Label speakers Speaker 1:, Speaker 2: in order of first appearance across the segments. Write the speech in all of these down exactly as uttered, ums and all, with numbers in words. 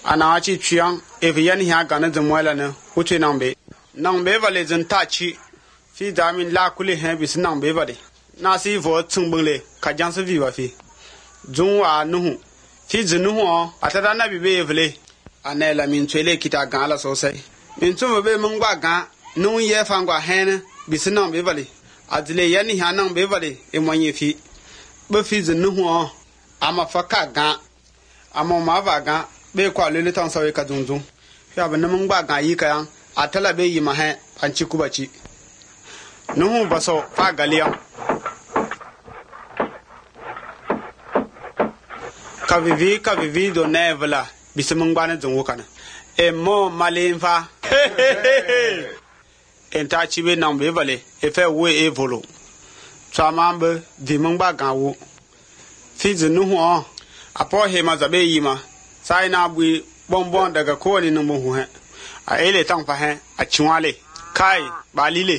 Speaker 1: ana chi chiang e vian hi ga na zmoela na uche nang be nang be vale zin ta chi fi da min la kuli he bis nang be vale na si vo chung bung le ka jang se vi wa fi zung wa nu fi zinu ho atata na bi be vle anela min chele kita ga la so sai min chu be mung ba ga nu ye fang gwa he na bis nang be vale adile yan hi nang be vale e mo yin fi be fi zinu ho ama faka ga ama ma ba ga be kwa lele tan sawe ka zunzun ya ba namun ba ga yi kayan atala be yi ma he an ci kubaci nuhu baso fa galiyan ka vivi ka vivi do nevla bisimun gbanin zunwu kana e mo malin fa en ta ci be nan be vale e fe we e volo tsamambe di mun ba ga wo fi zinu ho apo he ma zabe yi ma sai na bui bonbon daga kowane nan mun hu a ele tan fa he a cinwale kai balile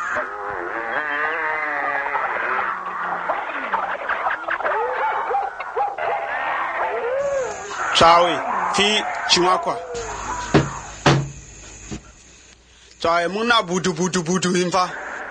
Speaker 1: chawe fi cinwa kwa chawe mun na budu budu budu hinfa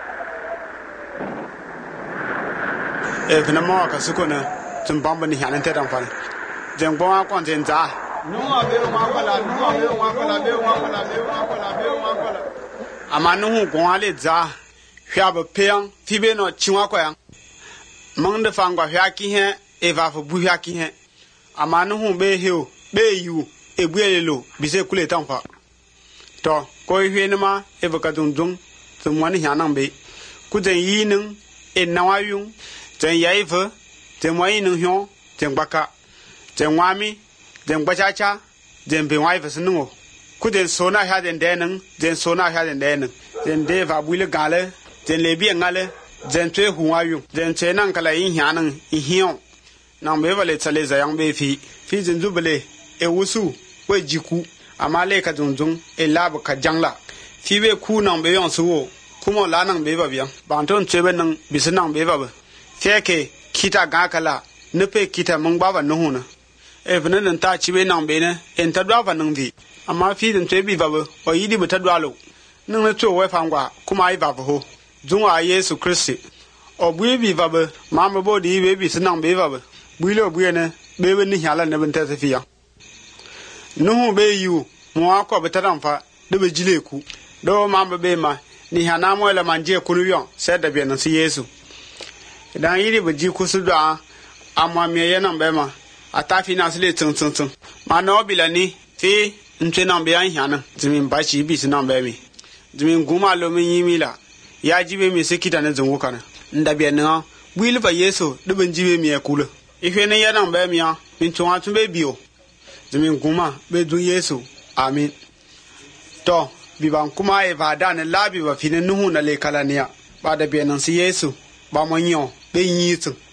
Speaker 1: e fina mo ka suko na tun bamba ni hanan te dan fa den bon akon den za no abe o makola no abe o makola be o makola be o makola be o makola ama no hu gon ale za hwa be pean fi be no chiwa kwa yan mang de fangwa hwa ki he e va fo bu hwa ki he ama no hu be he o be yu e bu elelo bi se kule tan fa to ko hwe ne ma e ba ka dun dun tum wani hanan be ku den yi nin e nawayun den yayi fa den wayi nin hyo den baka den wami den gbachacha den be wai fasnu ku den sona ha den den den sona ha den den den de va buile gale den le bi ngale den twe huwayu den che nan kala yin hanan ihion nan be vale tsale za yang be fi fi den zubele e wusu we jiku amale ka zunzun e lab ka jangla fi be ku nan be yon suwo kuma la nan be ba biyan banton chebe nan bisinan be ba feke kita ga kala ne pe kita mun baba nuhuna e vene nan ta chibe nan be ne en ta dwa nan vi amma fi din te bi baba o yidi bi ta dwa lo nan ne to we fangwa kuma ai baba ho zunwa Yesu Kristi o bu bi baba ma me bo di be bi sinan be baba bu lo bu ne be be ni hala ne ben ta fiya nuhu be yu mo akọ be ta dan fa de be jile ku do ma be ma ni hana mo la manje kunu yon se da bi nan si Yesu dan yidi be ji ku su da amma me yana be ma atafi na sile tun tun tun ma no bilani fi ntwe na be an hana jimin ba chi bi sinan be mi jimin guma lo min yimi la ya jibe mi sekita na zungu kana nda be na buil ba Yesu de ben jibe mi ekula ife ne yana be mi a min tun atun be bio jimin guma be du Yesu amin to bi ban kuma e va da ne labi ba fi ne nuhu na le kala ne ba da be nan si Yesu ba mo nyo be yin tun